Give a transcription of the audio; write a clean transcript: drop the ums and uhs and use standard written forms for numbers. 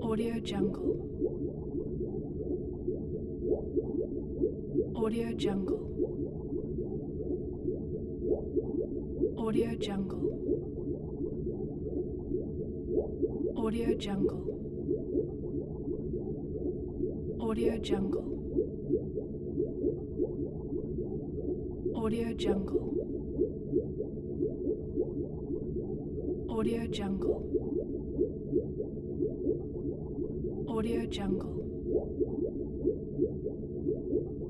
Audio Jungle. Audio Jungle. Audio Jungle. Audio Jungle. Audio Jungle. Audio Jungle. Audio Jungle. Audio Jungle.